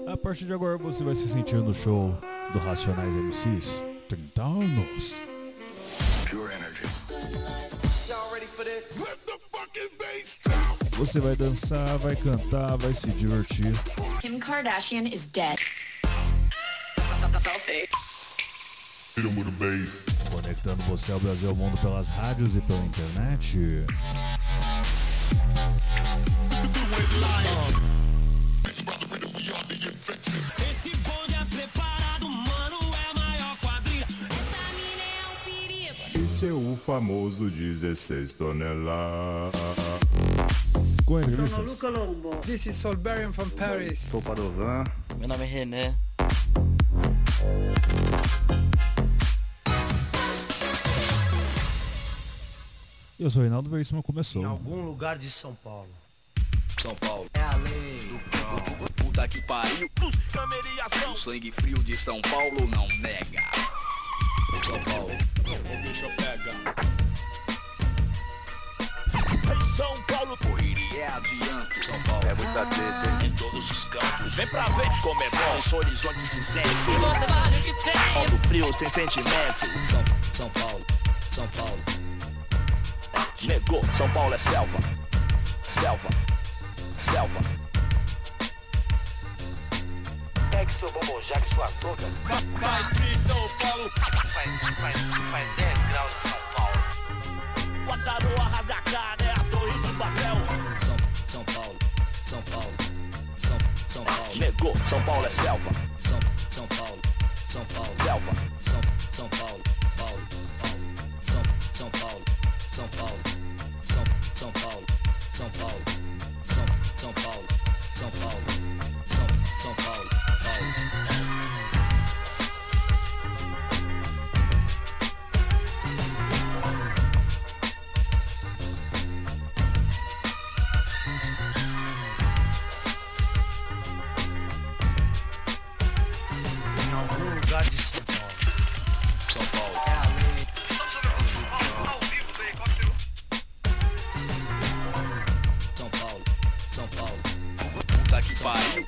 A partir de agora você vai se sentir no show do Racionais MCs 30 anos. Pure energy. Y'all ready for this? Let the fucking bass drop. Você vai dançar, vai cantar, vai se divertir. Kim Kardashian is dead. Selfie. Hit 'em with a bass. Conectando você ao Brasil e ao mundo pelas rádios e pela internet. Esse bonde é preparado, mano, é a maior quadrilha. Essa mina é um perigo. Esse é o famoso 16 toneladas. Com Sono entrevistas, Luca Lombo. This is Solberian from Paris. Sou Padovan. Meu nome é René. eu sou o Reinaldo Veríssimo, começou. Em algum lugar de São Paulo. São Paulo É a lei do cão. puta que pariu. O sangue frio de São Paulo não nega. São Paulo, o bicho pega. Em São Paulo, correria é adiante. São Paulo é muita treta em todos os campos. Vem pra ver como é bom, esse horizonte se sente. Alto frio sem sentimento. São Paulo, São Paulo. Negou, São Paulo é selva. Selva, selva. Pegue seu bombom, já que sua touca. Faz frio em São Paulo. Faz 10 graus em São Paulo. Guardaroa, Radacá, né? A torre de papel. São Paulo, São Paulo, São Paulo. Negou, São Paulo é selva. São Paulo, selva. São Paulo, Paulo. São Paulo, São Paulo, São Paulo, São Paulo, São Paulo, São Paulo, São Paulo, Paulo. Em algum lugar de São Paulo. São Paulo. É a lei. Estamos ouvindo São Paulo ao vivo do helicóptero. São Paulo, puta que pariu.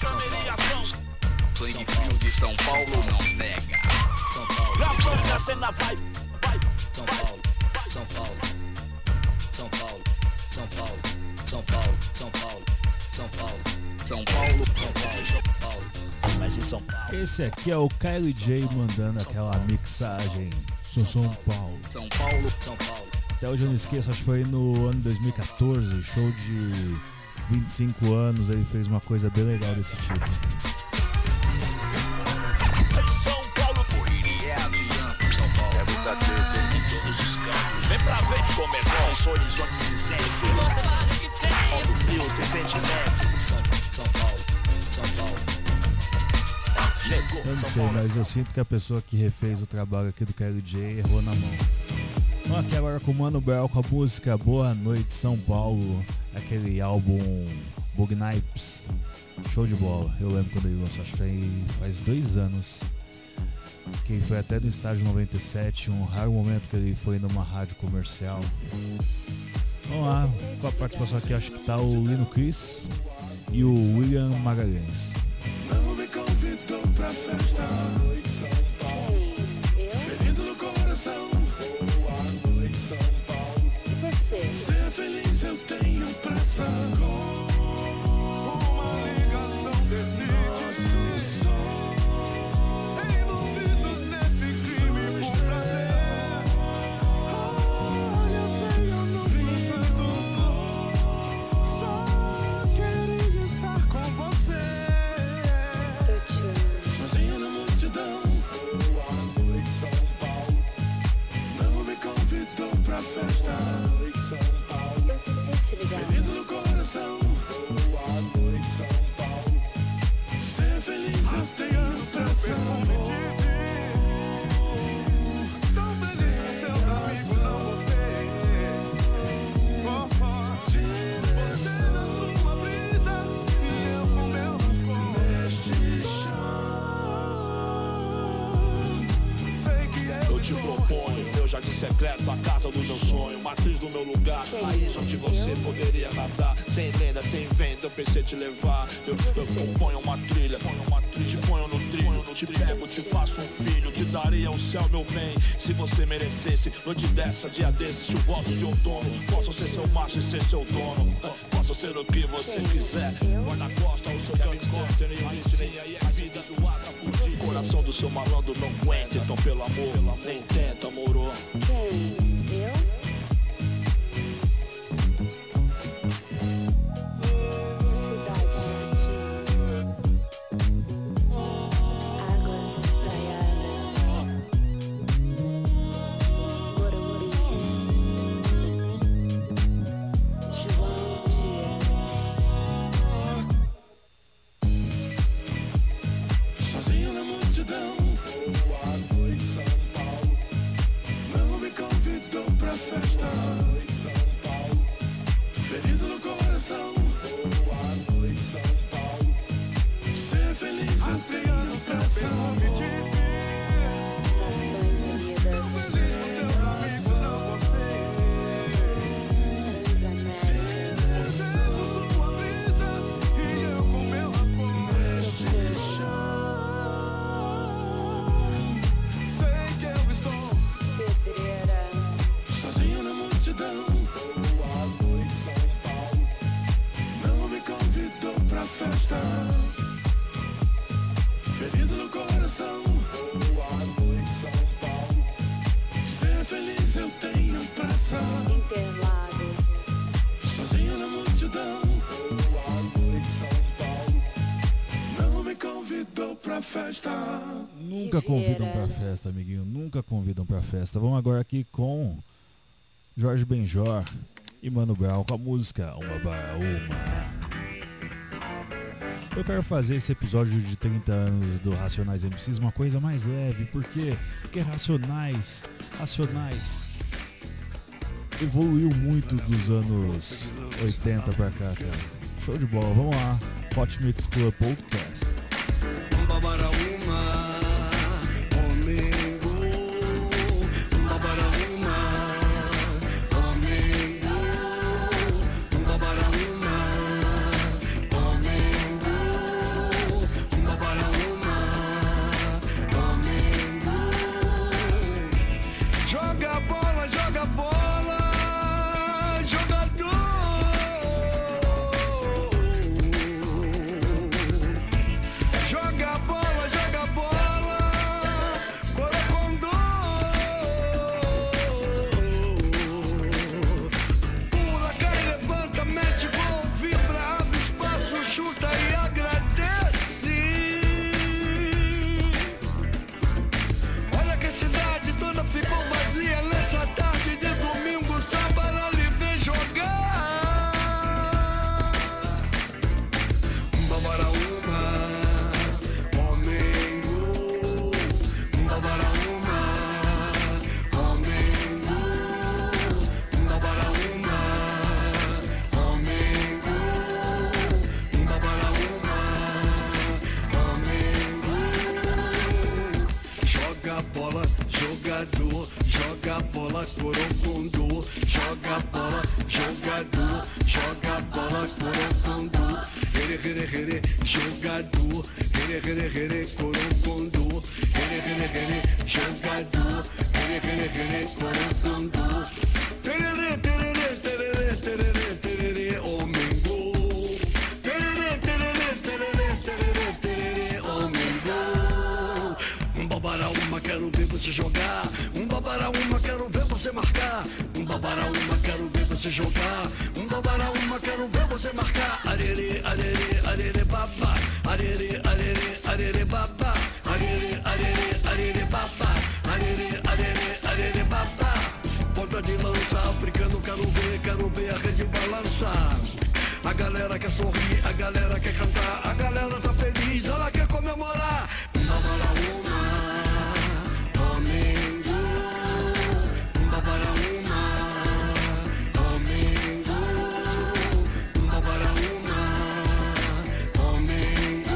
Sangue frio de São Paulo não nega. São Paulo, gravando a cena vai. São Paulo, São Paulo, São Paulo, São Paulo, São Paulo, São Paulo, São Paulo, São Paulo, São Paulo. Mas em São Paulo. Esse aqui é o Kylie J mandando aquela mixagem. Sou São Paulo. São Paulo, São Paulo. Até hoje eu não esqueço, acho que foi no ano 2014, show de 25 anos, ele fez uma coisa bem legal desse tipo. Em São Paulo, correria é adiante. São Paulo é muita treta em todos os campos. Vem pra ver como é bom, esse horizonte se sente. Alto frio sem sentimento. São Paulo, São Paulo. Negou, Eu não São sei, Paulo. mas eu sinto que a pessoa que refez o trabalho aqui do Kylie J errou na mão. Vamos aqui agora com o Mano Brown com a música Boa Noite São Paulo, aquele álbum Bug Nipes. Show de bola, eu lembro quando ele lançou, acho que faz 2 anos. Que ele foi até no estágio 97, um raro momento que ele foi numa rádio comercial. Vamos lá, com a participação aqui acho que tá o Lino Chris e o William Magalhães. Não me convidou pra festa. Boa noite, São Paulo. Ferido no coração. Boa noite, São Paulo. E você? Ser feliz eu tenho pressa. Com uma ligação decide. Envolvidos nesse crime por prazer. Olha, eu sei, eu não sou santo. Só queria estar com você. Eu te amo. Sozinho na multidão. Boa noite, São Paulo. Não me convidou pra festa. Boa noite, São Paulo. Eu tentei te ligar. Ferido no coração. Boa noite, São Paulo. Ser feliz eu tenho pressa. Tão feliz com seus amigos, não gostei. Você na sua brisa e eu com meu rancor. Neste chão. Sei que Eu te proponho, meu jardim secreto, a casa do meu sonho, matriz do meu lugar, país onde você poderia nadar, sem lenda, sem venda, eu pensei te levar. Eu ponho uma trilha, te ponho no trilho, te pego, te faço um filho, te daria o céu, meu bem, se você merecesse. Noite dessa, dia desses, chuvosos de outono, posso ser seu macho e ser seu dono. Posso ser o que você quiser. Guarda-costa, o seu gangster, e aí é vida zoada, fugir. Coração do seu malandro não aguenta, então pelo amor, nem tenta, moro. Quem? Eu? Cidade Jardim. Águas espraiadas. Morumbi. João Dias. Sozinho na multidão, boa noite São Paulo. Não me convidou pra festa, boa noite São Paulo. Ferido no coração, boa noite São Paulo. Ser feliz eu tenho pressa. Nações Unidas. Pedreira. Sozinho na multidão, boa noite São Paulo. Não me convidou pra festa. Ferido no coração, boa noite São Paulo. Ser feliz eu tenho pressa. Interlagos. Sozinho na multidão, boa noite São Paulo. Não me convidou pra festa. Nunca convidam pra festa, amiguinho. Nunca convidam pra festa. Vamos agora aqui com Jorge Benjor e Mano Brown com a música Uma Barra Uma. Eu quero fazer esse episódio de 30 anos do Racionais MCs uma coisa mais leve. Por quê? Porque Racionais evoluiu muito dos anos 80 pra cá, cara. Show de bola, vamos lá. Hot Mix Club Podcast. Joga bola, jogador. Joga bola, corocondô. Pula, cai, levanta, mete gol, vibra, abre espaço, chuta e agradece. Olha que a cidade toda ficou vazia nessa tarde de domingo, sábado lhe vem jogar. Babaraúma, Flamengo. Babaraúma, Flamengo. Babaraúma, Flamengo. Babaraúma, Flamengo. Joga bola, jogador, joga bola, corocondô. Joga bola, jogador, joga bola, corocondô. Here, jogador, here, corocondô. Here, jogador, here, corocondô. Tererê, Flamengo. Tererê, Flamengo. Babaraúma, quero ver você jogar. Babaraúma, quero ver você marcar. Babaraúma, quero ver você jogar. Babaraúma, quero ver você marcar. Arerê, babá. Arerê, babá. Arerê, babá. Arerê, babá. Ponta de lança, africano, quero ver a rede balançar. A galera quer sorrir, a galera quer cantar, a galera tá feliz, ela quer comemorar. Babaraúma, Flamengo. Babaraúma, Flamengo. Babaraúma, Flamengo.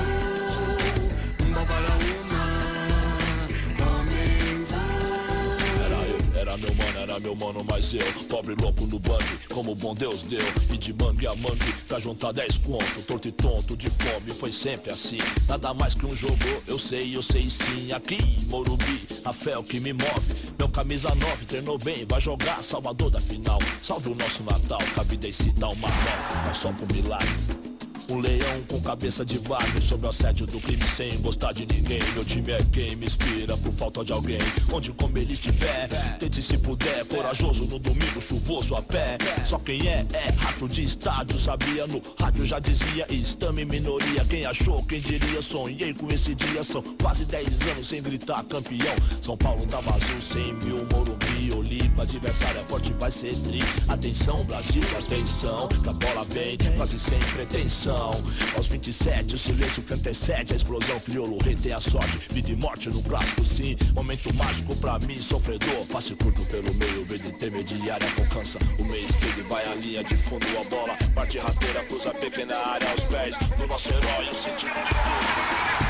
Babaraúma, Flamengo. Era meu mano mano, mas eu, pobre louco no bang, como o bom Deus deu. E de mangue a mangue, pra juntar 10 conto, torto e tonto de fome, foi sempre assim. Nada mais que um jogo, eu sei sim. Aqui em Morumbi, a fé é o que me move. Meu camisa 9 treinou bem, vai jogar Salvador da final. Salve o nosso Natal, que a vida em si dá uma mão, mas só pro milagre. Um leão com cabeça de bagre, sob o assédio do crime sem gostar de ninguém. Meu time é quem me inspira por falta de alguém. Onde como ele estiver, tente se puder. Corajoso no domingo, chuvoso a pé. Só quem é rato de estádio. Sabia no rádio, já dizia, estamos em minoria. Quem achou, quem diria, sonhei com esse dia. São quase 10 anos sem gritar campeão. São Paulo tá vazio, 100 mil, Morumbi, Olímpia. Adversário é forte, vai ser tri. Atenção Brasil, atenção, da bola vem, quase sem pretensão. Aos 27, o silêncio que antecede a explosão. Crioulo rei tem a sorte, vida e morte no clássico sim. Momento mágico pra mim, sofredor. Passe curto pelo meio, verde intermediária alcança o meio esquerdo, vai a linha de fundo. A bola parte rasteira, cruza a pequena área aos pés do nosso herói, o sentido de tudo.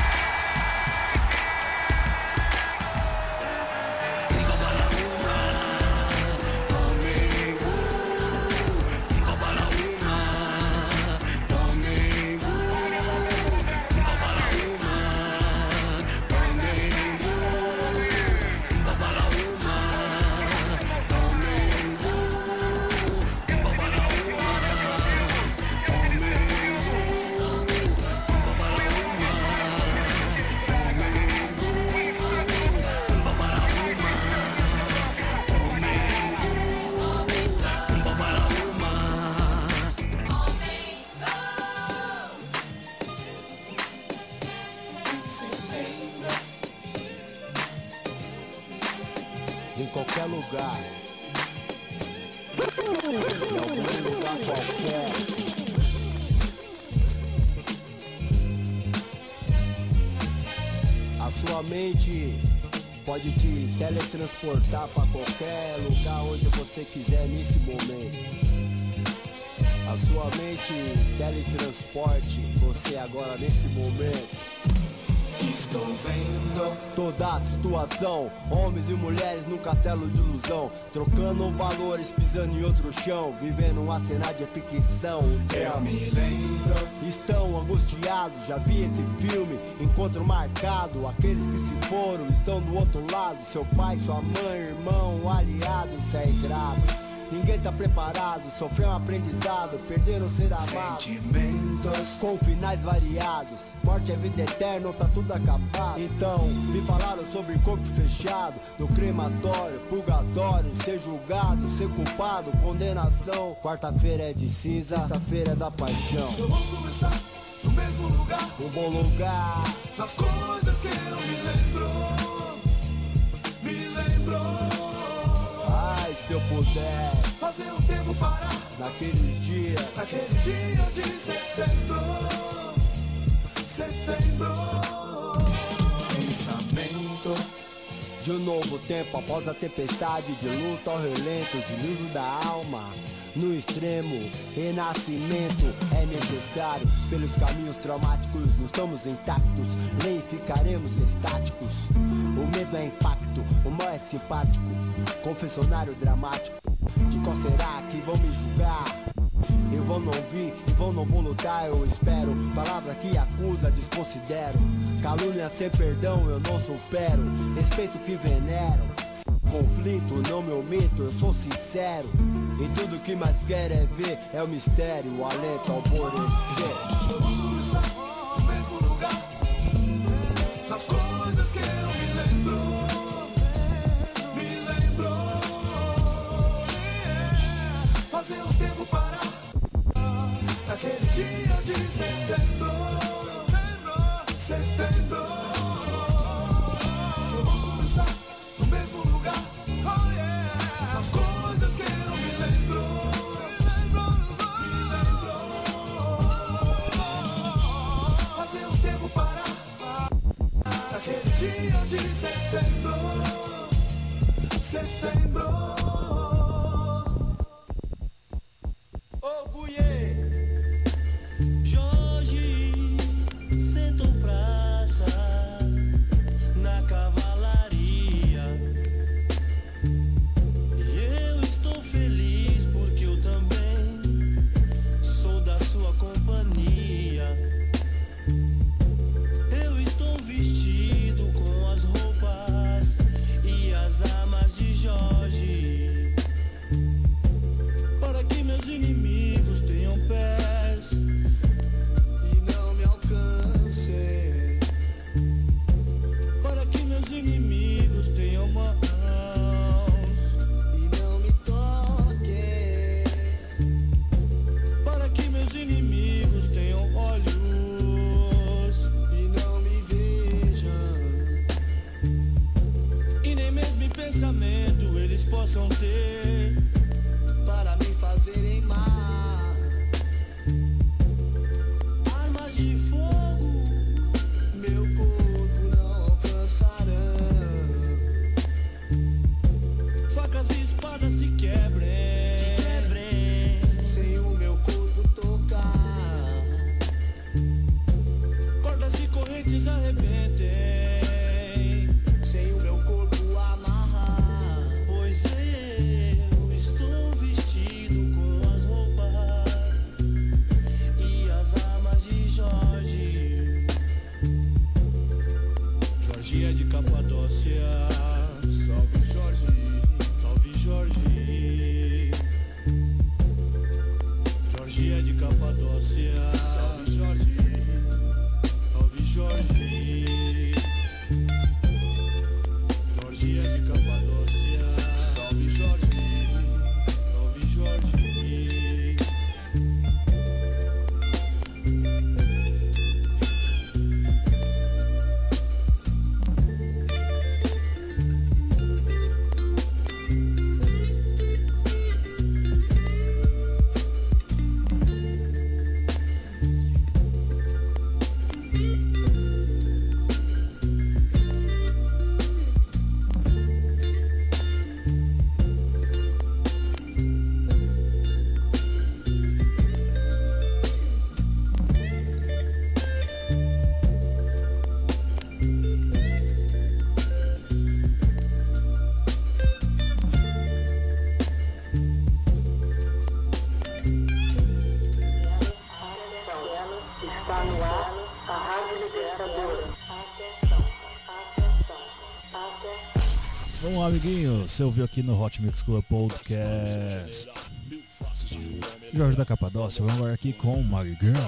Em qualquer lugar, em algum lugar qualquer. A sua mente pode te teletransportar para qualquer lugar onde você quiser nesse momento. A sua mente teletransporte você agora nesse momento. Estou vendo toda a situação, homens e mulheres num castelo de ilusão, trocando valores, pisando em outro chão, vivendo uma cena de ficção. Eu me lembro. Estão angustiados, já vi esse filme, encontro marcado. Aqueles que se foram estão do outro lado, seu pai, sua mãe, irmão, aliado, isso é ingrato. Ninguém tá preparado, sofreu um aprendizado, perderam ser amados. Sentimentos com finais variados, morte é vida eterna ou tá tudo acabado. Então, me falaram sobre corpo fechado, no crematório, purgatório, ser julgado, ser culpado, condenação. Quarta-feira é de cinza, sexta-feira é da paixão. Seu rosto está no mesmo lugar, um bom lugar. Das coisas que eu me lembro. Ai, se eu puder fazer o tempo parar naqueles dias de setembro. Pensamento de um novo tempo após a tempestade, de luta ao relento, de livro da alma. No extremo, renascimento é necessário. Pelos caminhos traumáticos não estamos intactos, nem ficaremos estáticos. O medo é impacto, o mal é simpático. Confessionário dramático, de qual será que vão me julgar? Eu vou não vir, e vão não vou lutar, eu espero. Palavra que acusa, desconsidero. Calúnia sem perdão, eu não supero. Respeito que venero. Conflito, não me omito, eu sou sincero. E tudo que mais quero é ver, é o mistério, o alento, alvorecer. Seu mundo está no mesmo lugar, das coisas que eu me lembro. Fazer o tempo parar naquele dia de setembro. Seu mundo está no mesmo lugar. Oh yeah. As coisas que eu me lembro. Fazer o tempo parar naquele dia de setembro. Jorge sentou praça na cavalaria. Yeah. Capadócia. Salve Jorge, salve Jorge. Jorge é de Capadócia. Salve Jorge, salve Jorge. Está no ar a Rádio Libertadora. Vamos lá, amiguinho. Você ouviu aqui no Hot Mix Club Podcast. Jorge da Capadócia, vamos agora aqui com Mari Girl.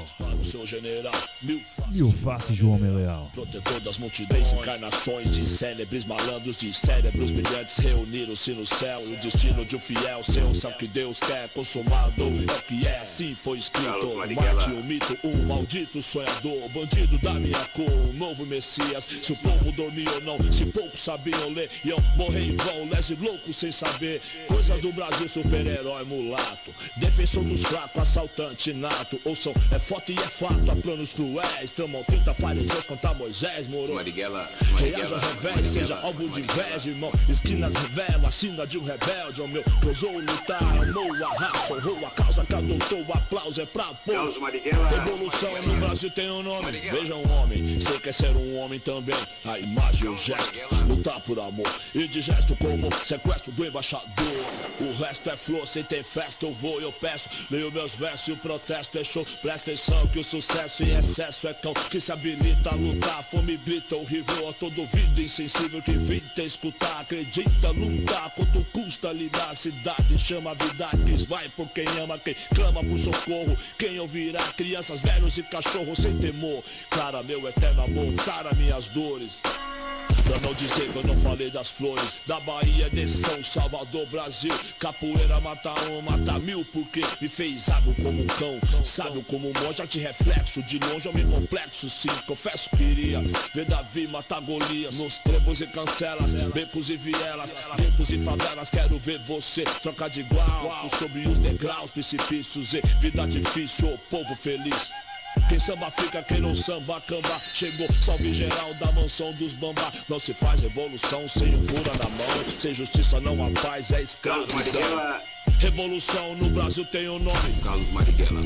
Mil faces de um homem leal. Protetor das multidões, encarnações de célebres malandros, de cérebros brilhantes reuniram-se no céu. E o destino de um fiel seu, sabe que Deus quer consumado. É o que é, assim foi escrito. Marte um mito, um maldito sonhador, bandido da minha cor, um novo Messias. Se o povo dormia ou não, se poucos sabiam ler, iam morrer em vão, lese loucos sem saber. Coisas do Brasil, super-herói mulato, defensor dos fracos, assaltante nato. Ouçam, é foto e é fato, há planos cruéis. Tramam 30 fariseus contra Moisés, moro. Reaja ao revés, seja alvo de inveja, irmão. Esquinas revelam a sina de um rebelde. O meu ousou lutar, amou a raça, honrou a causa que adotou. O aplauso é pra povo. Revolução no Brasil tem um nome. Veja um homem, você quer ser um homem também. A imagem, o gesto, lutar por amor. E de gesto como sequestro do embaixador. O resto é flor, sem ter festa eu vou e eu peço. Leio meus versos e o protesto é show. Presta atenção que o sucesso em excesso é cão que se habilita a lutar. Fome grita horrível a todo ouvido insensível que evita escutar. Acredita lutar quanto custa lidar. A cidade chama a vida que vai por quem ama, quem clama por socorro. Quem ouvirá crianças, velhos e cachorros sem temor. Clara meu eterno amor, sara minhas dores. Pra não dizer que eu não falei das flores da Bahia, de São Salvador, Brasil. Capoeira mata um, mata mil, porque me fez água como um cão, sábio como um monge. Já te reflexo, de longe eu me complexo, sim. Confesso que iria ver Davi matar Golias nos trevos e cancelas, becos e vielas, guetos e favelas. Quero ver você trocar de igual sobre os degraus, precipícios e vida difícil, o povo feliz. Quem samba fica, quem não samba camba. Chegou, salve geral da mansão dos bamba. Não se faz revolução sem um fura na mão. Sem justiça não há paz, é escravidão. Revolução no Brasil tem um nome: Carlos Marighella.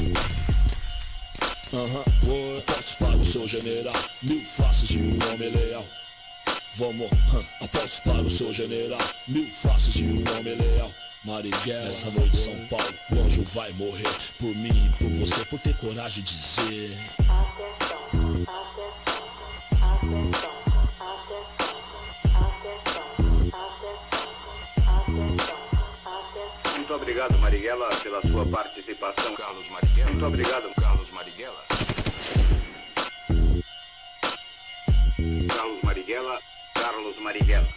Apostos para o seu general, mil faces de um homem leal. Vamos, apostos para o seu general, mil faces de um homem leal. Marighella, essa noite São Paulo, o anjo vai morrer por mim e por você, por ter coragem de dizer. Muito obrigado, Marighella, pela sua participação. Carlos Marighella. Muito obrigado, Carlos Marighella. Carlos Marighella, Carlos Marighella.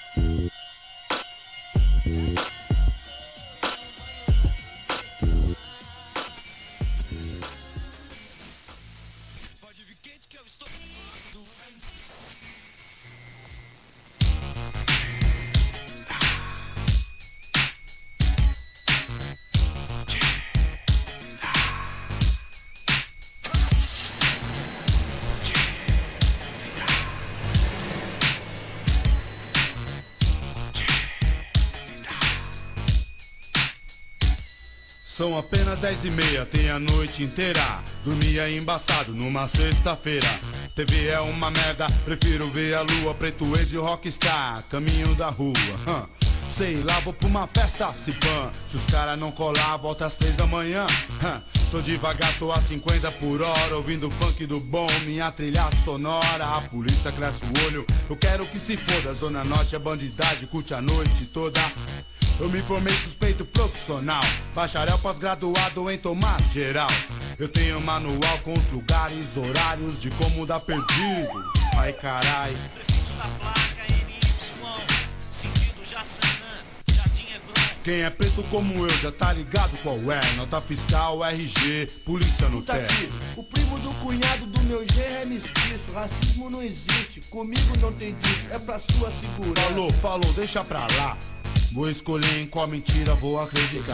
São apenas 10h30, tem a noite inteira. Dormia embaçado numa sexta-feira. TV é uma merda, prefiro ver a lua. Preto de rockstar, caminho da rua. Sei lá, vou pra uma festa, se pã. Se os caras não colar, volta às 3 da manhã. Tô devagar, tô a 50 por hora, ouvindo funk do bom, minha trilha sonora. A polícia cresce o olho, eu quero que se foda. Zona Norte é bandidagem, curte a noite toda. Eu me formei suspeito profissional, bacharel pós-graduado em tomate geral. Eu tenho manual com os lugares, horários de como dar perdido. Ai carai. Prefixo da placa NY, sentido Jaçanã, Jardim Hebron. Quem é preto como eu já tá ligado qual é. Nota fiscal, RG, polícia no Tá pé. aqui, o primo do cunhado do meu genro é mestiço. Racismo não existe, comigo não tem disso, é pra sua segurança. Falou, deixa pra lá. Vou escolher em qual mentira vou acreditar.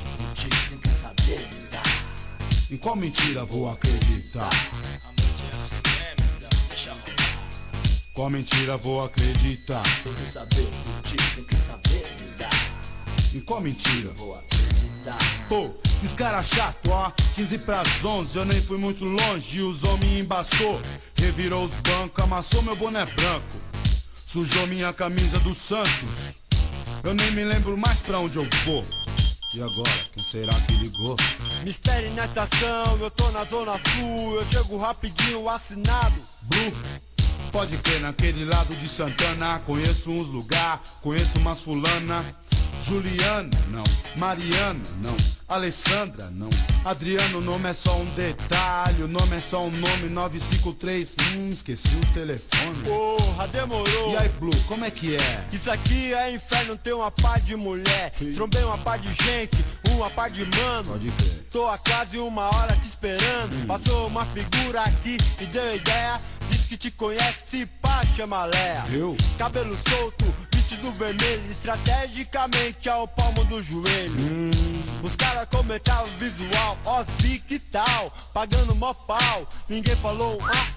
Tem que saber lidar. Em qual mentira vou acreditar? A noite é assim mesmo, então deixa rolar. Qual mentira vou acreditar? Tem que saber curtir, tem que saber lidar. Em qual mentira vou acreditar? Pô, esse cara chato, ó, 15 pras 11, eu nem fui muito longe e os homens embaçou. Revirou os bancos, amassou meu boné branco, sujou minha camisa do Santos. Eu nem me lembro mais pra onde eu vou. E agora, quem será que ligou? Mistério em natação, eu tô na zona sul, eu chego rapidinho assinado. Blue, pode crer, naquele lado de Santana. Conheço uns lugar, conheço umas fulana. Juliana, não. Mariana, não. Alessandra, não. Adriano, o nome é só um detalhe. O nome é só um nome, 953. Esqueci o telefone. Porra, demorou. E aí, Blue, como é que é? Isso aqui é inferno, tem uma par de mulher. Trombei uma par de gente, uma par de mano. Pode crer. Tô há quase uma hora te esperando. Passou uma figura aqui e deu ideia. Diz que te conhece, pá, chama Léa. Eu? Cabelo solto, vestido vermelho, estrategicamente ao palmo do joelho. Os caras comentavam o visual, osbi que tal, pagando mó pau. Ninguém falou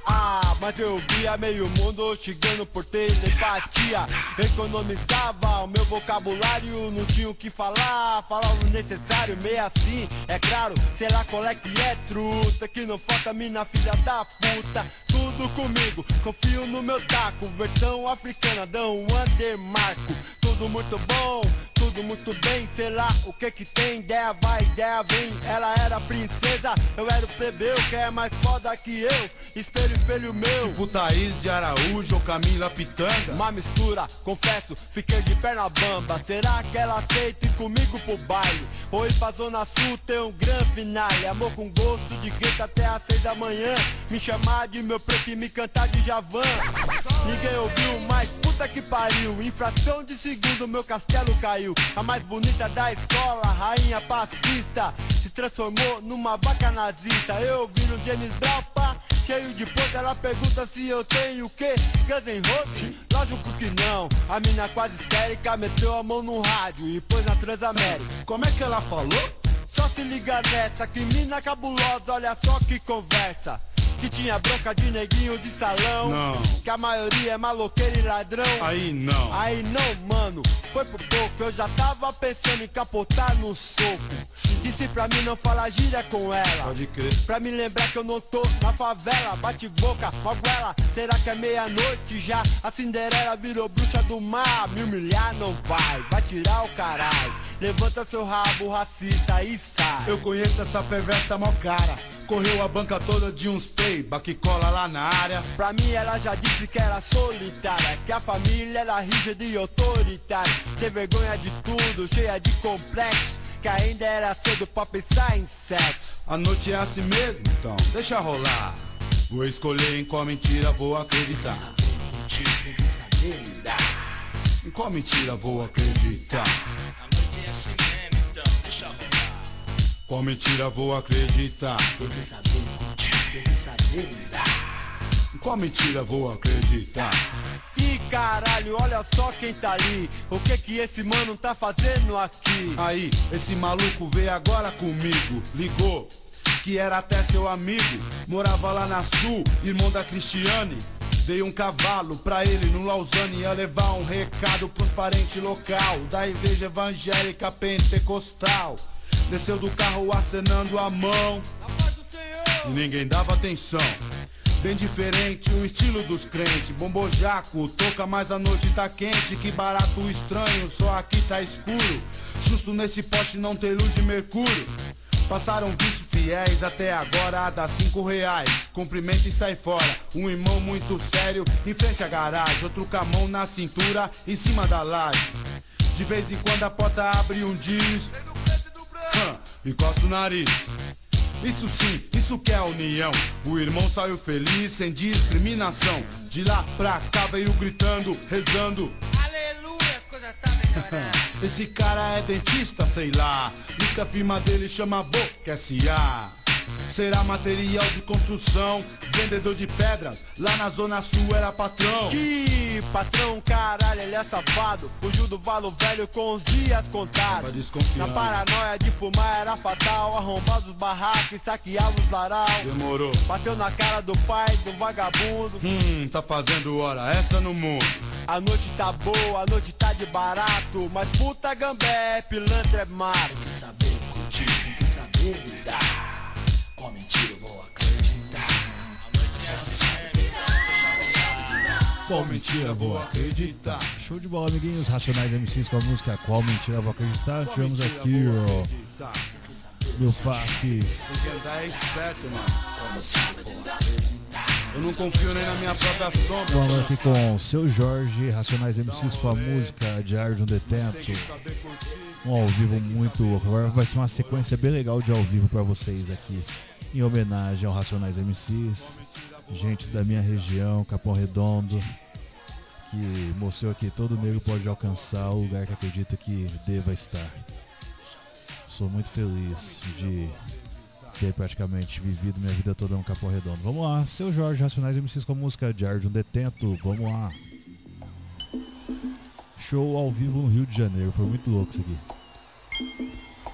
mas eu via meio mundo chegando por telepatia. Economizava o meu vocabulário, não tinha o que falar, falava o necessário, meio assim, é claro. Sei lá qual é que é truta, que não falta mina filha da puta. Tudo comigo, confio no meu taco, versão africana, dão um undermarco. Tudo muito bom, tudo muito bem, sei lá o que que tem. Ideia vai, ideia vem, ela era princesa, eu era o plebeu, que é mais foda que eu. Espelho, espelho meu, tipo Thaís de Araújo ou Camila Pitanga. uma mistura, confesso, fiquei de perna bamba. Será que ela aceita ir comigo pro baile? Ou ir pra Zona Sul ter um grande finale? Amor com gosto de gueto até às 6 da manhã. Me chamar de meu preto e me cantar de Javan. Ninguém ouviu, mas puta que pariu. Em fração de segundo meu castelo caiu. A mais bonita da escola, rainha pacifista, se transformou numa vaca nazista. Eu vi no James Brown, pá, cheio de ponta. Ela pergunta se eu tenho o quê? Guns N' Roses? Lógico que não. A mina quase histérica meteu a mão no rádio e pôs na Transamérica. Como é que ela falou? Só se liga nessa, que mina cabulosa, olha só que conversa. Que tinha bronca de neguinho de salão. Não. Que a maioria é maloqueiro e ladrão. Aí não. Aí não, mano, foi por pouco. Eu já tava pensando em capotar no soco. Disse pra mim não falar gíria com ela. Pode crer. Pra me lembrar que eu não tô na favela. Bate boca, magoela. Será que é meia-noite já? A Cinderela virou bruxa do mar. Me humilhar não vai, vai tirar o caralho. Levanta seu rabo, racista, e sai. Eu conheço essa perversa mó cara. Correu a banca toda de uns peiba que cola lá na área. Pra mim ela já disse que era solitária, que a família era rígida e autoritária. Tem vergonha de tudo, cheia de complexo, que ainda era cedo pra pensar em sexo. A noite é assim mesmo, então deixa rolar. Vou escolher em qual mentira vou acreditar. Tem que saber lidar. Em qual mentira vou acreditar? A noite é assim mesmo, então deixa rolar. Qual mentira vou acreditar? Tem que saber curtir, tem que saber lidar. Em qual mentira vou acreditar? Ih, caralho, olha só quem tá ali. O que que esse mano tá fazendo aqui? Aí, esse maluco veio agora comigo. Ligou, que era até seu amigo. Morava lá na Sul, irmão da Cristiane. Dei um cavalo pra ele no Lausanne. Ia levar um recado pros parentes local da igreja evangélica pentecostal. Desceu do carro acenando a mão e ninguém dava atenção. Bem diferente o estilo dos crentes. Bombojaco, toca mas a noite tá quente. Que barato estranho, só aqui tá escuro. Justo nesse poste não tem luz de mercúrio. Passaram 20 fiéis até agora, dá R$5. Cumprimenta e sai fora. Um irmão muito sério em frente à garagem, outro com a mão na cintura em cima da laje. De vez em quando a porta abre um diz e coça o nariz. Isso sim, isso que é união. O irmão saiu feliz, sem discriminação. De lá pra cá veio gritando, rezando. Aleluia, as coisas tá melhorando. Esse cara é dentista, sei lá. Diz que a firma dele chama Boca S.A. Será material de construção, vendedor de pedras, lá na zona sul era patrão. Que patrão, caralho, ele é safado. Fugiu do valo velho com os dias contados. Na paranoia de fumar era fatal. Arrombava os barracos e saqueava os varal. Demorou. Bateu na cara do pai do vagabundo. Tá fazendo hora extra no mundo. A noite tá boa, a noite tá de barato. Mas puta gambé, pilantra é mato. Tem que saber curtir, tem que saber lidar. Com mentira eu vou acreditar. Qual mentira vou acreditar? Show de bola, amiguinhos. Racionais MCs com a música Qual Mentira Vou Acreditar. Tivemos aqui, ó, Mil Faces. Tem que andar esperto, mano. Eu não confio nem na minha própria sombra. Vamos aqui com Seu Jorge, Racionais MCs com a música Diário de um Detento. Um ao vivo muito. Agora vai ser uma sequência bem legal de ao vivo pra vocês aqui. Em homenagem ao Racionais MCs, gente da minha região, Capão Redondo, que mostrou que todo negro pode alcançar o lugar que acredita que deva estar. Sou muito feliz de ter praticamente vivido minha vida toda no Capão Redondo. Vamos lá, Seu Jorge, Racionais MCs com a música Diário de um Detento. Vamos lá. Show ao vivo no Rio de Janeiro, foi muito louco isso aqui.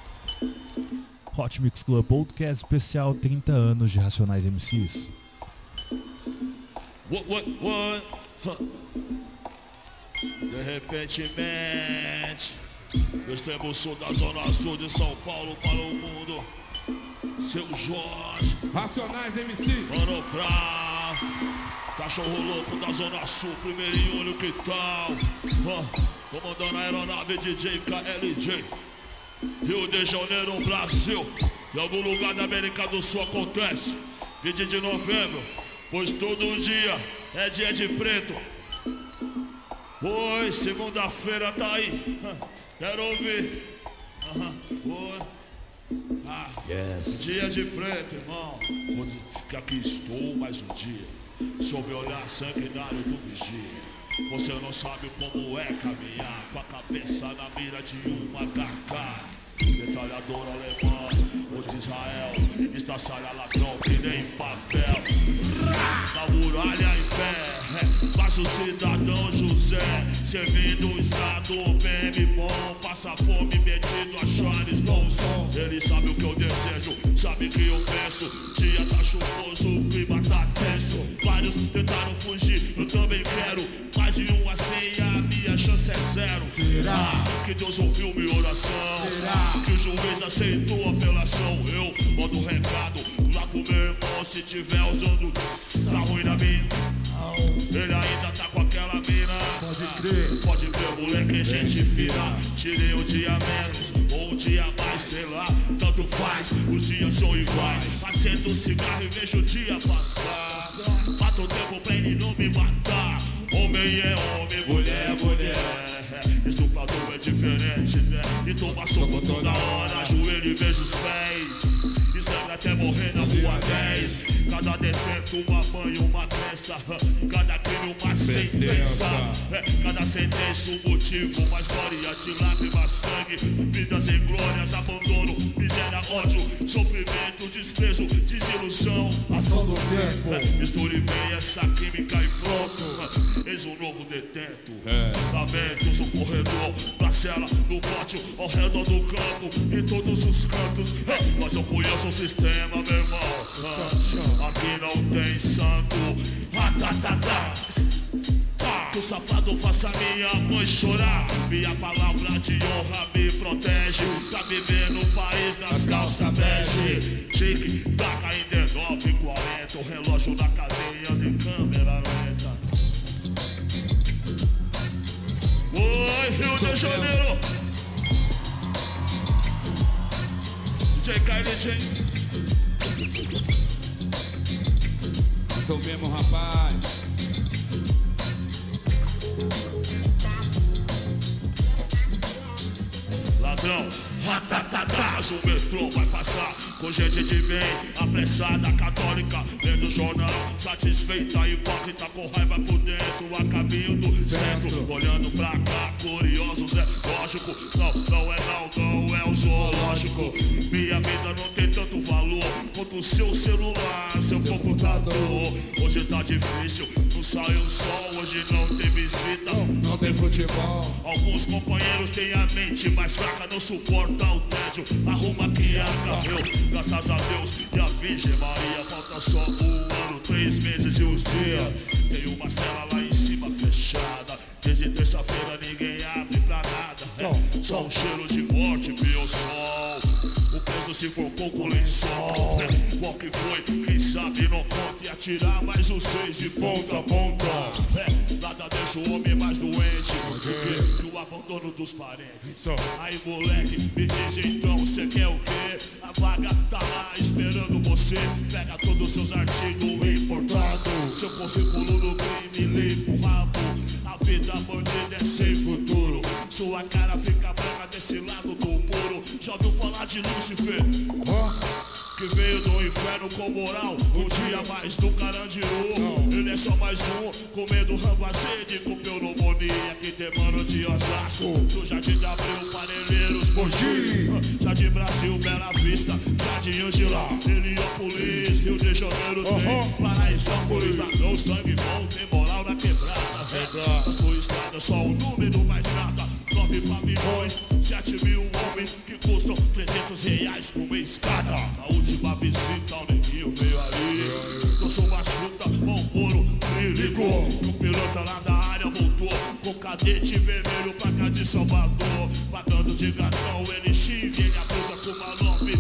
Hot Mix Club Podcast especial 30 anos de Racionais MCs. What? Huh. De repente, nós temos o sul da zona sul de São Paulo para o mundo. Seu Jorge, Racionais MCs. Mano Brown, cachorro louco da zona sul, primeirinho, olha que tal. Comandando a aeronave DJ KLJ. Rio de Janeiro, Brasil. Em algum lugar da América do Sul acontece 20 de novembro, pois todo dia é dia de preto. Oi, segunda-feira tá aí. Quero ouvir. Oi. Yes. Dia de preto, irmão. Que aqui estou mais um dia, sob o olhar sanguinário do vigia. Você não sabe como é caminhar com a cabeça na mira de uma HK. Detalhador alemão, o de Israel, estraçalha ladrão que nem papel. Na muralha em pé, mas o cidadão José, servindo o estado bebe bom, passa fome metido a Charles Bronson. Ele sabe o que eu desejo, sabe que eu penso. Dia tá chuvoso, o clima tá tenso. Vários tentaram fugir, eu também quero. Mais de uma senha, a minha chance é zero. Será que Deus ouviu minha oração? Será que o juiz aceitou a apelação? Eu mando um recado lá pro meu irmão, se tiver usando, tá ruim na minha. Ele ainda tá com aquela mina. Pode crer, moleque, gente fina. Tirei um dia menos ou um dia mais, sei lá, tanto faz, os dias são iguais. Acendo um cigarro e vejo o dia passar. Mato o tempo pra ele não me matar. Homem é homem, mulher é mulher. Estuprador é diferente, né? E toma soco toda hora, joelho e beija os pés. E sangue até morrer na rua 10. Cada detento uma mãe, uma crença. Cada crime uma sentença. Cada sentença um motivo, uma história de lágrimas, sangue. Vidas em glórias, abandono, miséria, ódio, sofrimento, desprezo, desilusão. Ação do tempo. Misture bem essa química e pronto. Eis um novo detento. Lamentos, o corredor, na cela, no pátio, ao redor do campo, em todos os cantos. Mas eu conheço o sistema, meu irmão. Aqui não tem santo. Que o safado faça minha mãe chorar. Minha palavra de honra me protege. Pra viver no país das calças bege. Chique, taca em 19:40. O relógio na cadeia de câmera lenta. Oi, Rio de Janeiro. DJ KLJ. Sou mesmo, rapaz. patrão. Mas o metrô vai passar com gente de bem, apressada, católica, lendo o jornal, satisfeita, hipócrita, com raiva por dentro, a caminho do centro, olhando pra cá, curiosos, é lógico. Não é o zoológico. Minha vida não tem tanto valor quanto o seu celular, seu computador. Hoje tá difícil, não sai o sol, hoje não tem visita, não tem futebol. Alguns companheiros têm a mente mais fraca, não suporta o tédio, arruma que acabou. Graças a Deus e a Virgem Maria, falta só um ano, 3 meses e uns dias. Tem uma cela lá em cima fechada, desde terça-feira ninguém abre pra nada. Só um cheiro de morte, meu sol. O preso se focou com lençol. Qual que foi? Quem sabe não conta. E atirar mais os 6 de ponta a ponta. Nada deixa o homem mais doente que o abandono dos parentes. Aí moleque, me diz então, cê quer o quê? A vaga tá lá esperando você. Pega todos os seus artigos importados, seu currículo no crime, limpa o rabo. A vida bandida é sem futuro, sua cara fica branca desse lado do muro. Já ouviu falar de Lúcifer? Que veio do inferno com moral, um dia mais do Carandiru. Ele é só mais um, comendo rango azede, com pneumonia. Que tem mano de Osasco, do Jardim de Abril, Parelheiros, Mogi, Jardim Brasil, Bela Vista, Jardim Angela, Heliópolis, Rio de Janeiro tem Paraisópolis. Ladrão, sangue bom, tem moral na quebrada. As tuas estradas, só um número mais nada. 9 pavilhões, 7 mil homens que custam R$300 por mês cada. A última visita ao neguinho veio ali, trouxe umas frutas, pão puro, ligou. O piloto lá da área voltou com cadete vermelho pra cá de Salvador. Pagando de gatão, ele xinga, ele acusa com uma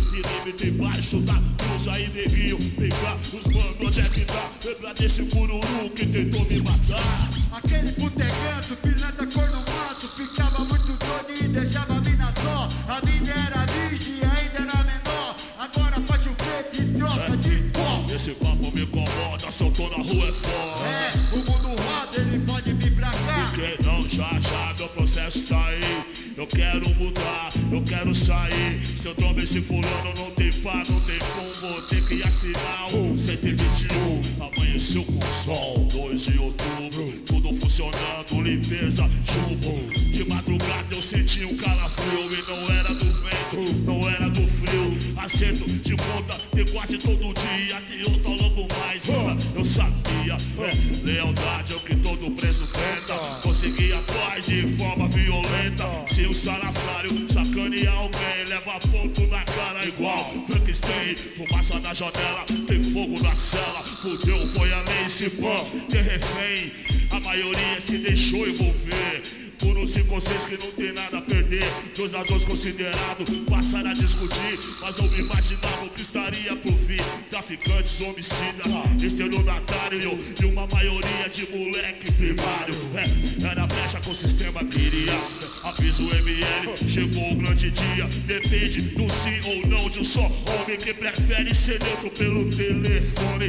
9mm debaixo da cruz. Aí neguinho, vem cá, os mano, onde é que tá? Lembra desse cururu que tentou me matar? Aquele puteganço, pilantra cor no mato, ficava muito doido e deixava a mina só. A mina era virgem e ainda era menor, agora faz o preto e troca de pó. Esse papo me incomoda, se eu tô na rua é foda. O mundo roda, ele pode vir pra cá. Por que não? Já, meu processo tá aí. Eu quero mudar, eu quero sair. Se eu tomo esse fulano, não tem pá, não tem como. Vou ter que assinar o 121. Amanheceu com sol, 2 de outubro, tudo funcionando, limpeza, chumbo. De madrugada eu senti um calafrio e não era do vento, não era do frio. Acerto de ponta, tem quase todo dia, tem outro logo mais. Eu sabia, lealdade é o que todo preso tenta. Conseguir a paz de forma violenta. Se o salafrário sacanear alguém, leva ponto na cara igual Frankenstein. Fumaça na janela, tem fogo na cela. Fudeu, foi além, se pã, tem refém. A maioria se deixou envolver por uns 5 ou 6 que não tem nada a perder. 2 a 2 considerados, passaram a discutir, mas não me imaginava o que estaria por vir. Traficantes, homicidas, estelionatário e uma maioria de moleque primário. Era brecha com o sistema queria. Aviso ML, chegou o grande dia. Depende do sim ou não de um só homem que prefere ser neutro pelo telefone.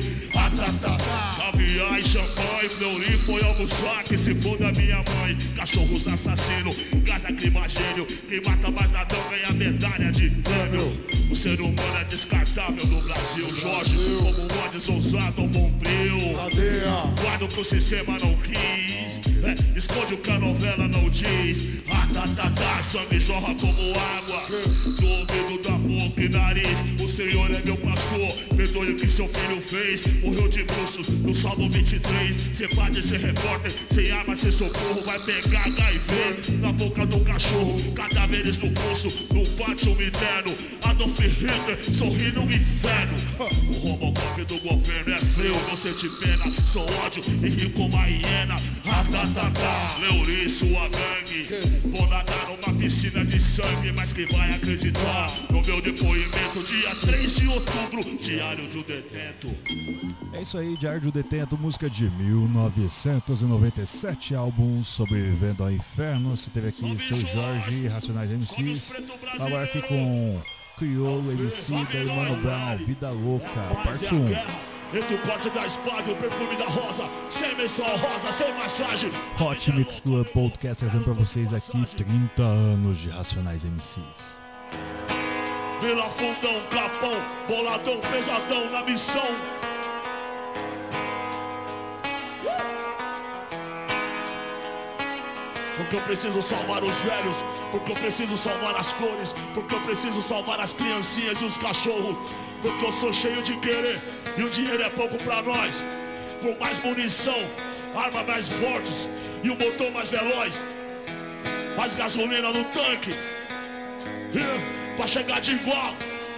Caviar e champanhe, Fleury foi almoçar, que se for da minha mãe. Cachorros assassino, gás lacrimogênio, quem mata mais ladrão ganha medalha de prêmio. O ser humano é descartável no Brasil, Jorge, como modes ousado ou bombril. Guarda o que o sistema não quis, esconde o que a novela não diz. Sangue jorra como água do ouvido, da boca e nariz. O Senhor é meu pastor, perdoe o que seu filho fez. Morreu de bruços no Salmo 23. Cê pode ser repórter, sem arma, sem socorro, vai pegar HIV na boca do cachorro. Cadáveres no pulso, no pátio interno. Adolf Hitler sorri no inferno. O Robocop do governo é frio, não sente pena, sou ódio e ri como a hiena. Fleury, sua gangue, vou nadar numa piscina de sangue, mas quem vai acreditar no meu depoimento? Dia 3 de outubro, Diário do Detento. É isso aí, Diário do Detento, música de 1997, álbum Sobrevivendo ao Inferno. Você teve aqui Seu Jorge, Racionais MCs, agora aqui com Criolo, MC e Mano Brown, Vida Louca, parte 1. entre o corte da espada e o perfume da rosa. Sem menção rosa, sem massagem. Hot Mix Club Podcast trazendo pra vocês aqui 30 anos de Racionais MCs. Vila Fundão, Capão, boladão, pesadão na missão. Porque eu preciso salvar os velhos, porque eu preciso salvar as flores, porque eu preciso salvar as criancinhas e os cachorros, porque eu sou cheio de querer e o dinheiro é pouco pra nós. Por mais munição, armas mais fortes e o motor mais veloz, mais gasolina no tanque, pra chegar de igual.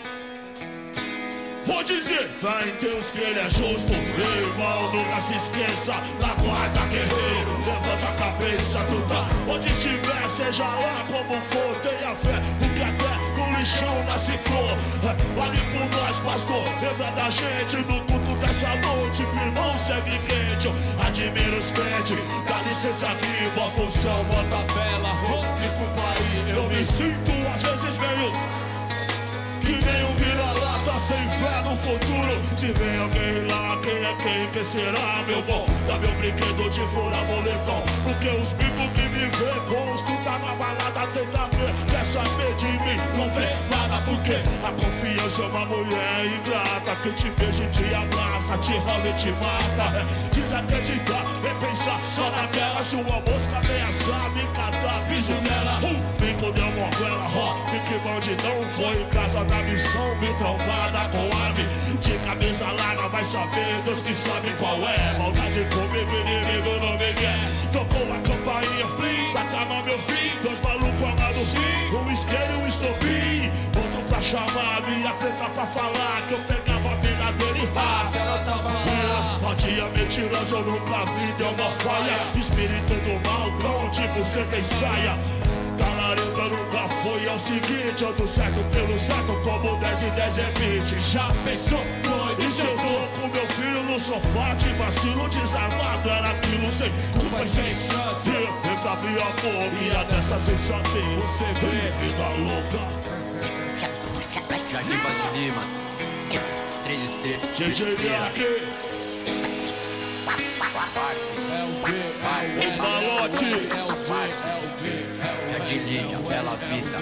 Vou dizer, fé em Deus que ele é justo. Meu irmão, nunca se esqueça da guarda, guerreiro. Levanta a cabeça, tu tá onde estiver, seja lá como for, tenha fé, porque até no lixão nasce flor. Olhe por nós, pastor, lembra da gente no culto dessa noite. Firmão, segue quente, eu admiro os crentes. Dá licença aqui, boa função, bota bela. Desculpa aí, eu me sinto às vezes meio que nem um vira-lata sem fé no futuro. Se vem alguém lá, quem será, meu bom? Dá meu brinquedo de fora, moletom. Porque os bicos que me vê, gosto tá na balada, tenta ver. Quer saber de mim, não vê nada. Porque a confiança é uma mulher ingrata, que te beija e te abraça, te rala e te mata. Desacreditar e pensar só naquela. Se uma mosca ameaçar, me catar, piso nela. Bico deu uma goela, fique bandidão, foi em casa na missão, me trombada com arme. De cabeça larga, vai saber, Deus que sabe qual é. Maldade comigo, inimigo não me quer. Tocou a campainha, plim, pra acalmar meu fim. Dois malucos amados, um isqueiro e um estopim. Outro pra chamar, minha preta pra falar que eu pegava a mina dele. Se ela tava lá. Vadia mentirosa, eu nunca vi, deu uma falha. Espírito do mal, drone, tipo cê tem saia. Talaranga nunca foi, é o seguinte, ando certo pelo certo, como 10 e 10 é 20. Já pensou, doido? E se eu tô com meu filho no sofá, de vacilo desarmado, era aquilo sem culpa e sem chance. Tenta abrir a boca e a dessa sensatez, você vê, vida louca. Jardim Vaz de Lima, 3 estrelas. GG aqui. Os malotes. Jardim Lídia, Bela Vista.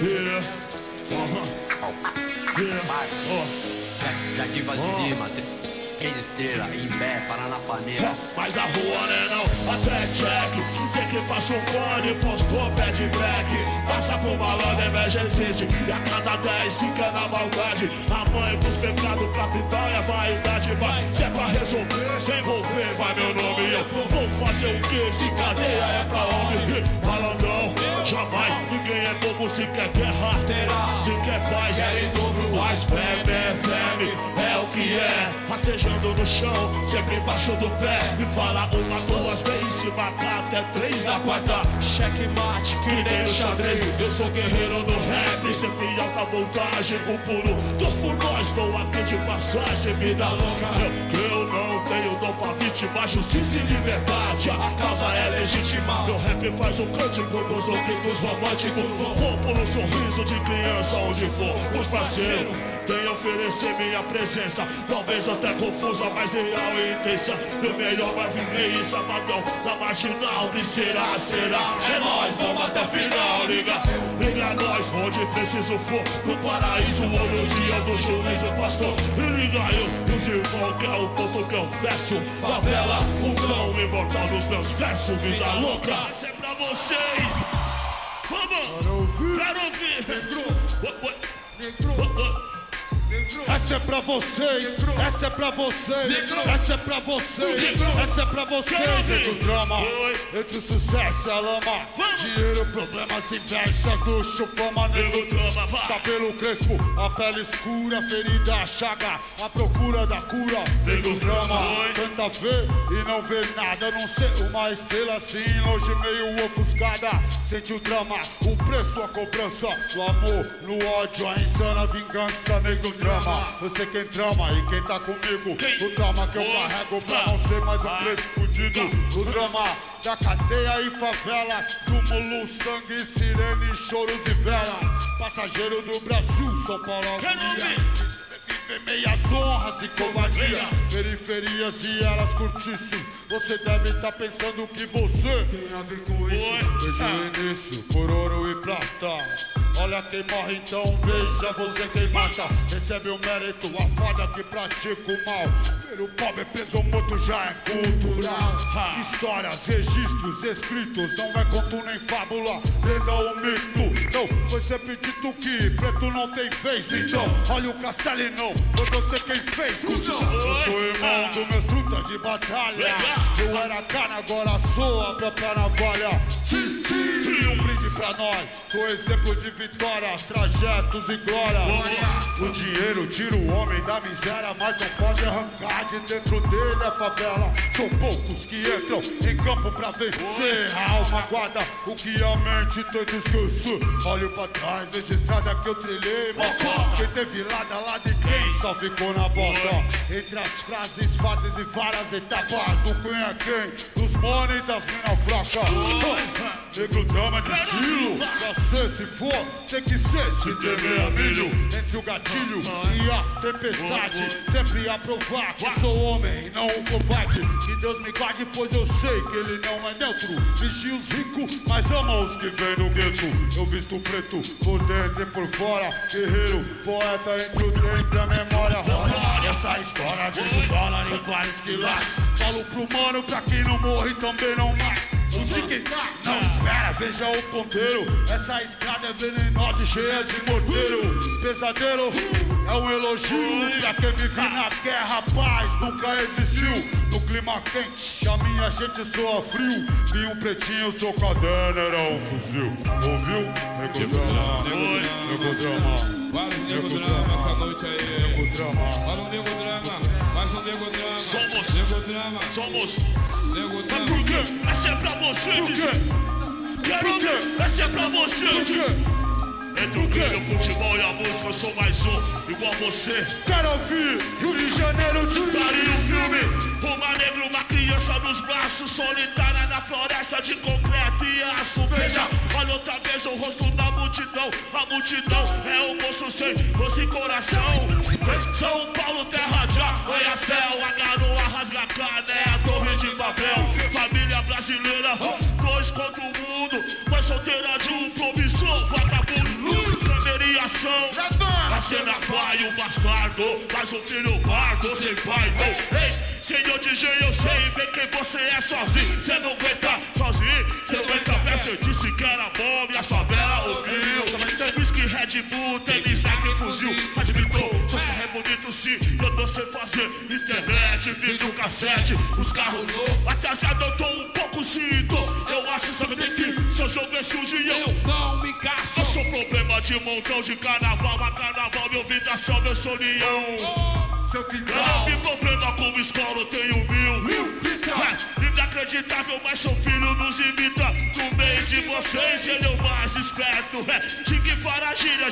Jardim Vaz de Lima, 3 estrelas, Imbé, Paranapanema. Mas na rua, né não, até check. Tem que passa um cone, postou, pede break. Passa por malandro, inveja existe. E a cada 10 fica na maldade. A mãe dos pecados capital é a vaidade. Vai, se é pra resolver, se envolver, vai meu nome. Eu vou fazer o que? Se cadeia é pra homem. Malandrão, jamais, ninguém é bobo. Se quer guerra, terá. Se quer paz, quer em dobro. Mas fé, é o que é. Rastejando no chão, sempre embaixo do pé. Me fala uma, duas vezes, se matar até 3 na quarta. Cheque mate, que nem o xadrez. Eu sou guerreiro do rap, sempre em alta voltagem. Um por um, 2 por nós, estou aqui de passagem. Vida louca, eu não tenho dom pra vítima. Justiça e liberdade, a causa é legítima. Meu rap faz um cântico dos ouvidos românticos. Vou por um sorriso de criança onde for. Os parceiros vem oferecer minha presença, talvez até confusa, mas real e intensa. Meu melhor vai viver isso, amadão da marginal. Que será? É nóis, vamos até o final. Liga nós, onde preciso for. No paraíso, ou no dia do juízo, pastor. E liga eu e os irmãos, que é o ponto que eu peço. Favela, fundão, imortal nos meus versos. Vida louca, isso é pra vocês. Vamos, quero ouvir. Essa é pra vocês, essa é pra vocês, essa é pra vocês, essa é pra vocês. Entre o drama, entre o sucesso e a lama, dinheiro, problemas, invejas, luxo, fama, nego drama. Cabelo crespo, a pele escura, ferida, chaga, a procura da cura. Nego drama, tenta ver e não vê nada, não ser uma estrela assim, longe meio ofuscada. Sente o drama, o preço, a cobrança, o amor, no ódio, a insana vingança. Nego drama, eu sei quem trama e quem tá comigo. O drama que eu carrego pra não ser mais um preto fudido. O drama da cadeia e favela, túmulo, sangue, sirene, choros e vela. Passageiro do Brasil, São Paulo, agonia. Viver meias honras e covardia. periferias e elas curtissem. Você deve estar pensando que você tem a ver com isso. Desde o início, por ouro e prata. Olha quem morre, então veja você quem mata. Recebe o mérito, a foda que pratica o mal. Pelo pobre peso morto já é cultural. Histórias, registros, escritos, não é conto nem fábula, lenda ou mito. Não, foi sempre dito que preto não tem vez. Então, olha o castelo e não, foi você quem fez, cuzão. Eu sou irmão do meus truta de batalha. Eu era carne, agora sou a própria navalha. E um brinde pra nós, sou exemplo de vitórias, trajetos e glória. O dinheiro tira o homem da miséria, mas não pode arrancar de dentro dele a favela. São poucos que entram em campo pra vencer. A alma guarda o que a mente tenta esquecer. Olho pra trás, vejo estrada que eu trilhei, mano. Quem teve lá de quem só ficou na bota. Entre as frases, fases e várias etapas do quem é quem, dos money e das mina fracas. Negro drama de estilo, você se for, tem que ser, se temer a milho. Entre o gatilho e a tempestade, sempre a provar que sou homem, não um covarde. Que Deus me guarde, pois eu sei que ele não é neutro. Vigia os ricos, mas ama os que vêm do gueto. Eu visto preto, por dentro e por fora. Guerreiro, poeta entre o tempo e a memória. Essa história vejo dólar em vários quilates. Falo pro mano, pra quem não morre também não mata. O tic-tac, não espera, veja o ponteiro. Essa estrada é venenosa e cheia de morteiro. Pesadelo é um elogio pra quem vive na guerra, paz nunca existiu. No clima quente, a minha gente soa frio. Vi um pretinho, seu caderno era um fuzil. Ouviu? Nego drama, nego drama. Fala um nego drama essa noite aí. Nego drama. Fala um nego drama, mais um nego drama. Somos nego drama. Somos nego drama. Mas por quê? Essa é pra você dizer. Essa é pra você dizer. Entre o brilho, o futebol e a música, eu sou mais um, igual você. Quero ouvir Rio de Janeiro de Daria um filme, uma negra, uma criança nos braços, solitária na floresta de concreto e aço. Veja, olha outra vez o rosto da multidão. A multidão é um monstro sem rosto e coração. São Paulo, terra de arranha-céu. A garoa rasga a carne, é a torre de Babel. Família brasileira, dois contra o mundo. Mãe solteira de um promissor, vagabundo. Premiação, a cena vai o bastardo, mas o filho bardo sem pai. Ei, senhor DJ, eu sei bem quem você é sozinho. Cê não aguenta sozinho, cê aguenta pé. Cê disse que era bom e a sua bela ouviu. Tem whisky, Red Bull, tênis, Nike, fuzil. Admitou, seus carros é bonito sim. Eu tô sem fazer internet, vídeo, cassete. Os carros loucos, atrasado eu tô um pouco cinto. Eu acho, sabe, tem que seu jogo é sujo e eu não me gasto. Eu sou problema de montão de carnaval. A carnaval, meu vida só, meu sou leão. Seu quintal. Eu tive problema com escola, eu tenho mil fitas. Inacreditável, mas seu filho nos imita. No meio de vocês, ele é o mais esperto. Tique para gíria,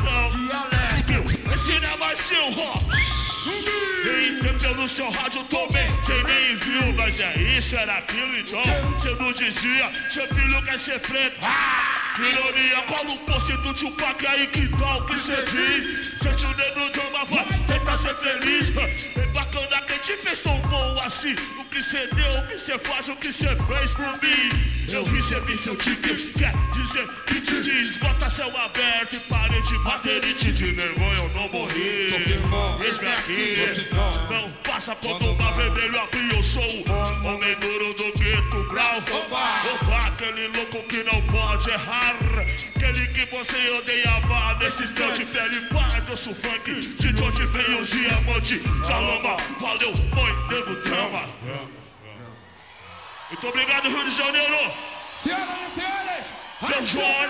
não. Esse não é mais seu rock. Entendeu no seu rádio também, cê nem viu. Mas é isso, era aquilo então. Cê não dizia, seu filho quer ser preto. Que ironia, cola um post do Tupac aí, que tal que cê diz? Sente o negro drama, vai tentar ser feliz. É bacana quem te fez tão bom assim. O que cê deu, o que cê faz, o que cê fez por mim. Eu recebi seu ticket, quer dizer que te diz. Bota céu aberto e pare de bater e te de vergonha, eu não morri. Eis-me aqui, não passa quando uma vermelho abrir. Eu sou o homem duro do gueto brau. Opa, aquele louco que não pode errar. Aquele que você odiava nesse instante, pele pardo, eu sou funk. De onde vem os diamantes da lama. Valeu, mãe, nego drama. Muito obrigado, Rio de Janeiro. Senhoras e senhores, seu João.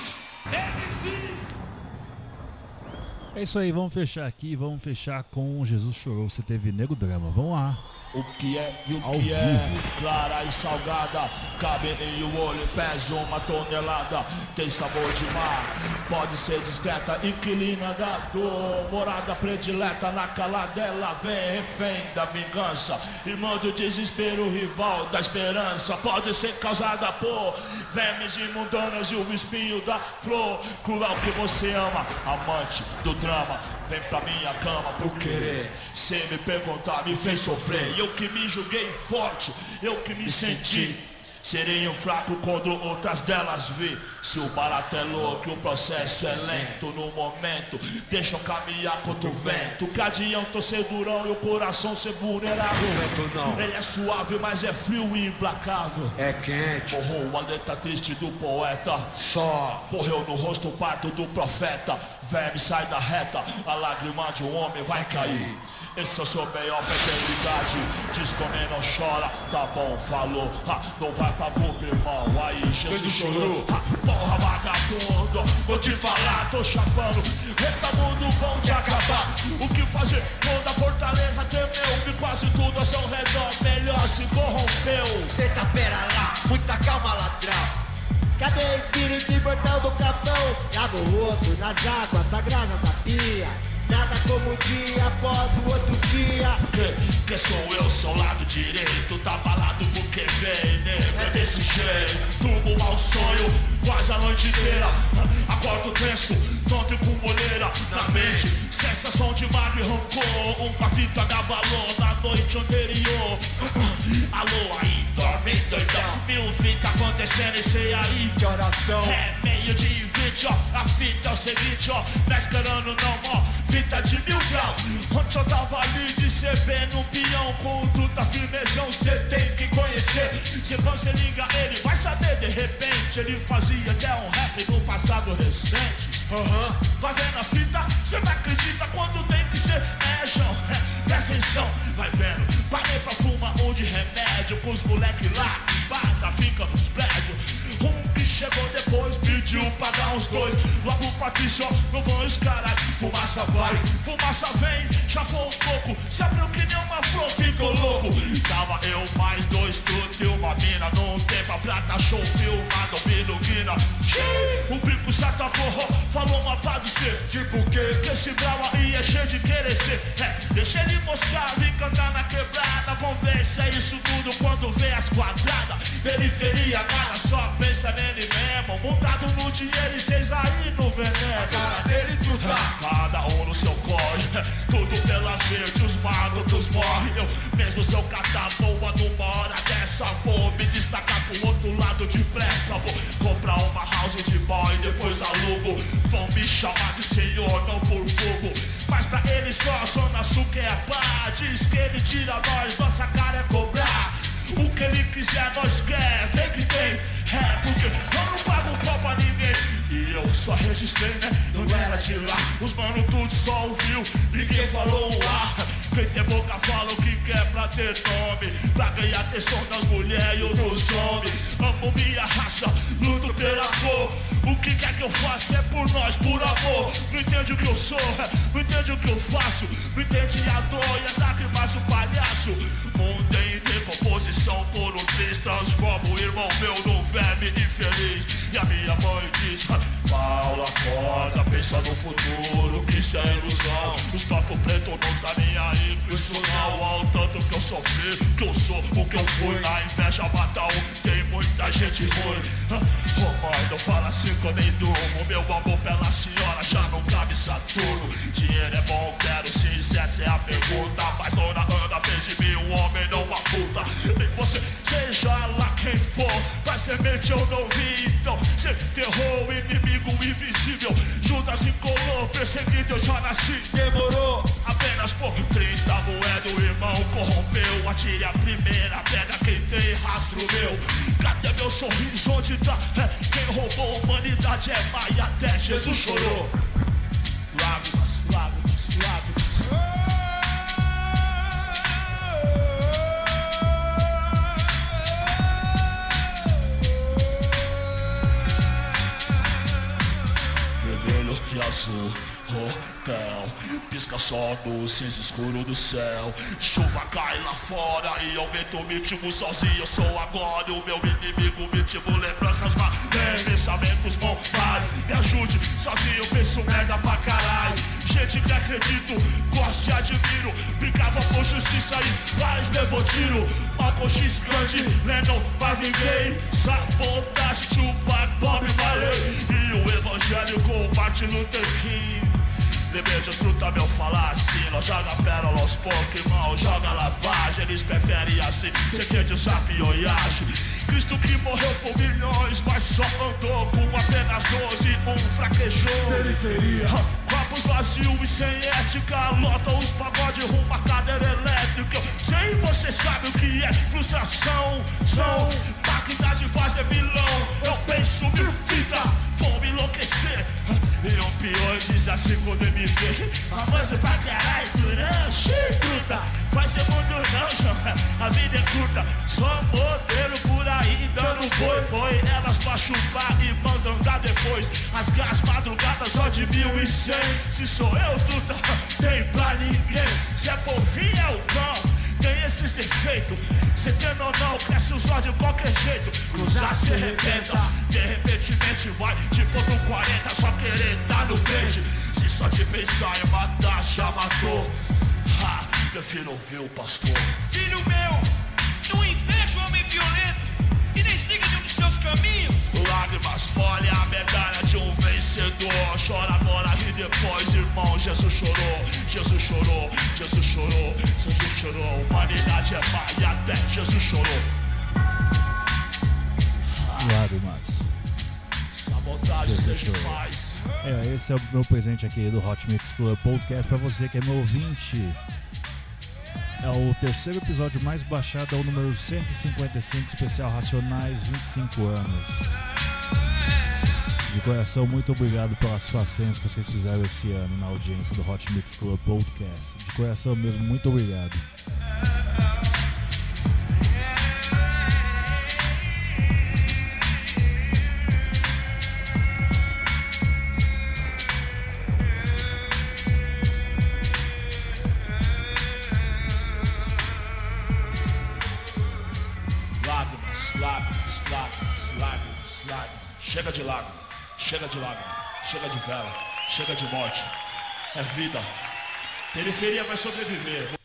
É isso aí, vamos fechar aqui, vamos fechar com Jesus Chorou, você teve Nego Drama, vamos lá. O que é e o Ao que é vivo. clara e salgada, cabe em o olho, pesa 1 tonelada, tem sabor de mar, pode ser discreta, inquilina da dor, morada predileta, na caladela vem refém da vingança, irmão do desespero, rival da esperança, pode ser causada por vermes imundanas e o espinho da flor, cruel que você ama, amante do drama, vem pra minha cama por querer. Sem me perguntar, me fez sofrer. Eu que me julguei forte, eu que me senti. Serei um fraco quando outras delas vi. Se o barato é louco e o processo é lento, no momento deixa eu caminhar contra o vento. Que adianta eu ser durão e o coração ser vulnerável. Ele é suave, mas é frio e implacável. É quente. Borrou a letra triste do poeta. Só correu no rosto o parto do profeta. Verme sai da reta, a lágrima de um homem vai cair. Esse é o seu maior paternidade. Diz que homem não chora, tá bom, falou. Não vai pra boca, irmão, aí Jesus chorou. Porra, vagabundo, vou te falar, tô chapando. Eita, mundo bom de acabar. O que fazer quando a fortaleza temeu? E quase tudo ao seu redor melhor se corrompeu. Eita, pera lá, muita calma, ladrão. Cadê o espírito imortal do capão? Lava o rosto nas águas sagradas da pia. Nada como um dia após o outro dia. Que sou eu, seu lado direito. Tá balado porque vem, nego, é desse jeito. Tubo ao sonho, quase a noite inteira. Acordo tenso, tonto e com moleira na mente. Sensação de mágoa e rancor. Com a fita da balão na noite anterior. Alô, aí, dorme doidão. Mil fitas acontecendo e sei aí. Que oração? É meio de 20, ó. A fita é o seguinte, ó. Não esperando não, ó. Fita de 1000 graus. Ontem eu tava ali de CB no peão. Com o truta firmezão, cê tem que conhecer. Se você liga ele, vai saber de repente. Ele fazia até um rap no passado recente. Vai vendo a fita, cê não acredita quando tem que ser. João, presta atenção, vai vendo. Parei pra fumar um de remédio com os moleque lá, bata, fica nos prédios. Um que chegou depois pediu pra dar uns dois. Logo Patrício, não vão os caralho. Fumaça vai, fumaça vem, já foi um pouco. Se abriu que nem uma flor, ficou louco. Tava eu mais dois trutos e uma mina. Num tempo a prata show filmado, ouvindo guina. O bico se atacou, falou uma pá de ser. Tipo o quê? Que esse brau aí é cheio de querer ser. Deixa ele mostrar, vem cantar na quebrada. Vamos ver se é isso tudo quando vê as quadradas. Periferia, cara, só pensa nele mesmo. Montado no dinheiro e cês aí no veneno. A cara dele truta. Cada um no seu corre. Tudo pelas verdes, os magos morrem. Eu mesmo sou catar boa numa hora dessa. Vou me destacar pro outro lado depressa. Vou comprar uma house de boy, depois alugo. Vão me chamar de senhor, não por fogo. Mas pra ele só a Zona Sul que é pá. Diz que ele tira nós, nossa cara é cobrar. O que ele quiser nós quer, vem que tem. Porque eu não pago pau pra ninguém. E eu só registrei, né? Não era de lá. Os mano tudo só ouviu, ninguém falou um ar. Quem tem boca fala o que quer pra ter nome. Pra ganhar atenção das mulheres ou dos homens. Amo minha raça, luto pela cor. O que quer que eu faça é por nós, por amor. Não entende o que eu sou, não entende o que eu faço. Não entende a dor e a lágrimas do palhaço. Mundo em decomposição por um triz. Transformo o irmão meu num verme infeliz. E a minha mãe diz: Paula, acorda, pensa no futuro, que isso é ilusão. Os papos pretos não tá nem aí com isso não. Ao tanto que eu sofri, que eu sou o que eu fui. A inveja mata um, tem muita gente ruim. Oh mãe, não fala assim que eu nem durmo. Meu amor pela senhora já não cabe Saturno. Dinheiro é bom, quero sim, se essa é a pergunta. Mas dona Ana fez de mim um homem, não uma puta. E você, seja lá quem for, vai semente eu não vi. Então, cê enterrou o inimigo invisível. Judas encolou, perseguido eu já nasci. Demorou apenas por 30 moedas, o irmão corrompeu. Atire a primeira, pega quem tem rastro meu. Cadê meu sorriso, onde tá? Quem roubou a humanidade é Maia, até Jesus chorou. Lágrimas, lágrimas, lágrimas. Vermelho e azul, hotel. Pisca só no cinza escuro do céu. Chuva cai lá fora e aumenta o ritmo sozinho. Eu sou agora o meu inimigo, ritmo, lembranças má. Pensamentos bombários, me ajude, sozinho eu penso merda pra caralho. Gente que acredito, gosto e admiro. Brincava por justiça e faz levou tiro. Malcolm X, grande, Lennon, Marvin Gaye. Sabotagem, Tupac, Bob Marley. E o evangelho com Martin Luther King. Lembrete truta meu falar assim, nós joga pérola aos poucos, irmão, joga lavagem. Eles preferem assim, cê quer de sabe Oiashi. Cristo que morreu por milhões, mas só andou com apenas 12, um fraquejou. Periferia, copos vazios e sem ética, lotam os pagodes rumo à cadeira elétrica. Sei você sabe o que é frustração, são máquinas de fazer vilão. Eu penso mil fitas, vou me enlouquecer. E o pior diz assim quando ele me vê: famoso pra caralho, durão, cheio truta. Vai ser mundo não, João, a vida é curta. Só modelo por aí dando boi. Põe elas pra chupar e mandam dar depois. As gás madrugadas só de 1100. Se sou eu, truta, tem pra ninguém. Se é povinho é o cão, tem esses defeitos. Cê tendo ou não, cresce os olhos de qualquer jeito. Cruzar se arrebenta, de repentemente vai de ponto 40, só querer tá no pente. Se só de pensar em matar, já matou. Ha, prefiro ouvir o pastor. Filho meu, não inveja o homem violento e nem siga nenhum dos seus caminhos. Lágrimas molha a medalha de um vencedor. Chora agora e depois, irmão. Jesus chorou, Jesus chorou, Jesus chorou, Jesus chorou. Humanidade é má e até Jesus chorou. Lágrimas. Sabotagem Jesus seja chorou. paz. Esse é o meu presente aqui do Hot Mix Club Podcast pra você que é meu ouvinte. É o terceiro episódio mais baixado, é o número 155, especial Racionais, 25 anos. De coração, muito obrigado pelas façanhas que vocês fizeram esse ano na audiência do Hot Mix Club Podcast. De coração mesmo, muito obrigado. Chega de lágrima, chega de lágrima, chega de vela, chega de morte. É vida. Periferia vai sobreviver.